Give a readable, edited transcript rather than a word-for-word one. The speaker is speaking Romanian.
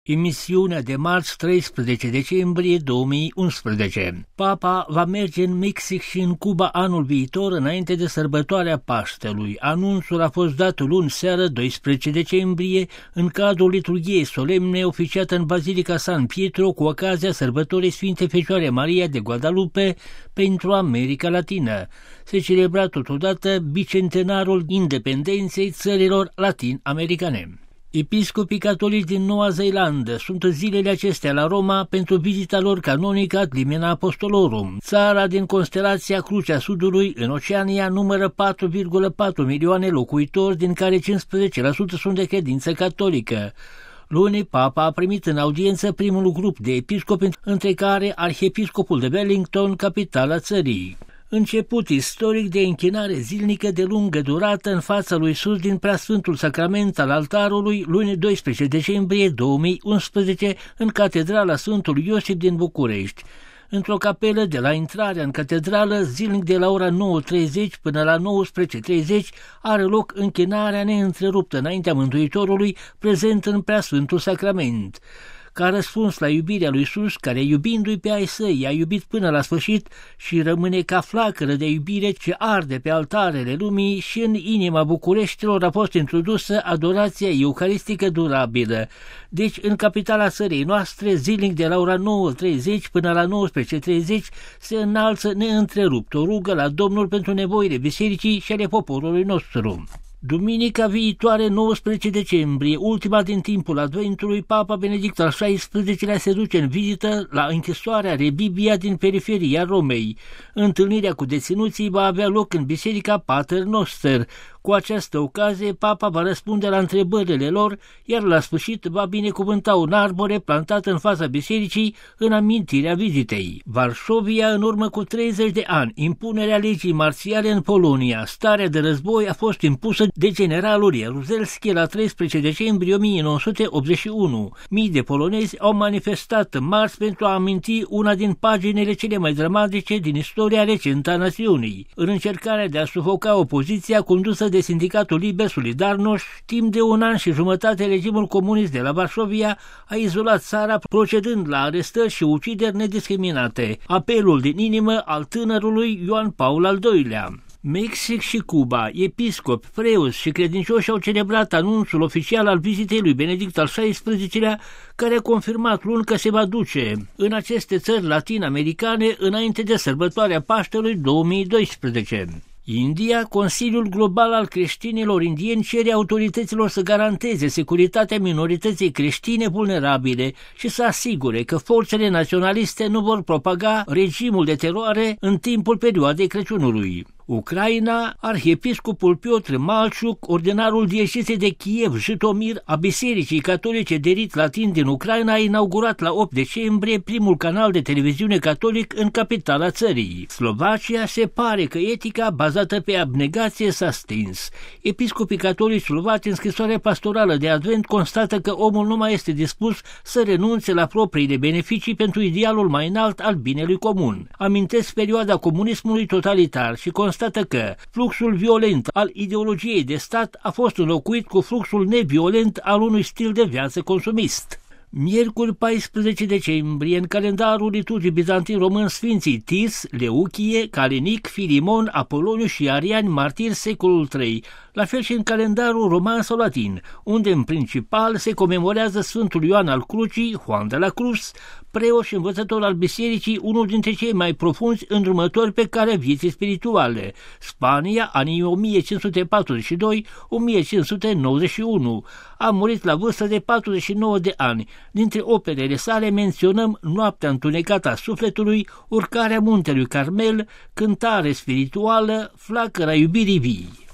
Emisiunea de marți 13 decembrie 2011. Papa va merge în Mexic și în Cuba anul viitor înainte de sărbătoarea Paștelui. Anunțul a fost dat luni seară 12 decembrie în cadrul liturghiei solemne oficiată în Bazilica San Pietro cu ocazia sărbătorii Sfinte Fecioare Maria de Guadalupe pentru America Latină. Se celebra totodată bicentenarul independenței țărilor latin-americane. Episcopii catolici din Noua Zeelandă sunt zilele acestea la Roma pentru vizita lor canonică ad limina apostolorum. Țara din constelația Crucea Sudului în Oceania numără 4,4 milioane locuitori, din care 15% sunt de credință catolică. Luni, Papa a primit în audiență primul grup de episcopi, între care arhiepiscopul de Wellington, capitala țării. Început istoric de închinare zilnică de lungă durată în fața lui Iisus din Preasfântul Sacrament al altarului, luni 12 decembrie 2011, în Catedrala Sfântul Iosif din București. Într-o capelă de la intrarea în catedrală, zilnic de la ora 9:30 până la 19:30, are loc închinarea neîntreruptă înaintea Mântuitorului, prezent în Preasfântul Sacrament. Ca răspuns la iubirea lui Iisus, care iubindu-i pe ai săi i-a iubit până la sfârșit și rămâne ca flacără de iubire ce arde pe altarele lumii, și în inima bucureștilor a fost introdusă adorația eucaristică durabilă. Deci, în capitala țării noastre, zilnic de la ora 9:30 până la 19:30, se înalță neîntrerupt o rugă la Domnul pentru nevoile bisericii și ale poporului nostru. Duminica viitoare, 19 decembrie, ultima din timpul Adventului, Papa Benedict al XVI-lea se duce în vizită la închisoarea Rebibbia din periferia Romei. Întâlnirea cu deținuții va avea loc în biserica Pater Noster. Cu această ocazie, Papa va răspunde la întrebările lor, iar la sfârșit va binecuvânta un arbore plantat în fața bisericii în amintirea vizitei. Varșovia, în urmă cu 30 de ani, impunerea legii marțiale în Polonia. Starea de război a fost impusă de generalul Jaruzelski la 13 decembrie 1981. Mii de polonezi au manifestat marți pentru a aminti una din paginile cele mai dramatice din istoria recentă a națiunii. În încercarea de a sufoca opoziția condusă de Sindicatul Liber Solidarność, timp de un an și jumătate, regimul comunist de la Varșovia a izolat țara, procedând la arestări și ucideri nediscriminate. Apelul din inimă al tânărului Ioan Paul al II-lea. Mexic și Cuba, episcopi, preoți și credincioși au celebrat anunțul oficial al vizitei lui Benedict al XVI-lea, care a confirmat luni că se va duce în aceste țări latin-americane înainte de sărbătoarea Paștelui 2012. India, Consiliul Global al Creștinilor Indieni cere autorităților să garanteze securitatea minorității creștine vulnerabile și să asigure că forțele naționaliste nu vor propaga regimul de teroare în timpul perioadei Crăciunului. Ucraina, arhiepiscopul Piotr Malciuc, ordinarul diecezei de Kiev-Jitomir a Bisericii Catolice de Rit Latin din Ucraina, a inaugurat la 8 decembrie primul canal de televiziune catolic în capitala țării. Slovacia, se pare că etica bazată pe abnegație s-a stins. Episcopii catolici slovaci în scrisoarea pastorală de Advent constată că omul nu mai este dispus să renunțe la propriile beneficii pentru idealul mai înalt al binelui comun. Amintesc perioada comunismului totalitar și constată că fluxul violent al ideologiei de stat a fost înlocuit cu fluxul neviolent al unui stil de viață consumist. Miercuri 14 decembrie, în calendarul liturgic bizantin român, Sfinții Tis, Leuchie, Calenic, Filimon, Apoloniu și Arian, martiri secolul III, la fel și în calendarul roman sau latin, unde în principal se comemorează Sfântul Ioan al Crucii, Juan de la Cruz, preot și învățător al bisericii, unul dintre cei mai profunzi îndrumători pe calea vieții spirituale. Spania, anii 1542-1591. A murit la vârstă de 49 de ani. Dintre operele sale menționăm Noaptea întunecată a sufletului, Urcarea muntelui Carmel, Cântare spirituală, Flacăra iubirii vii.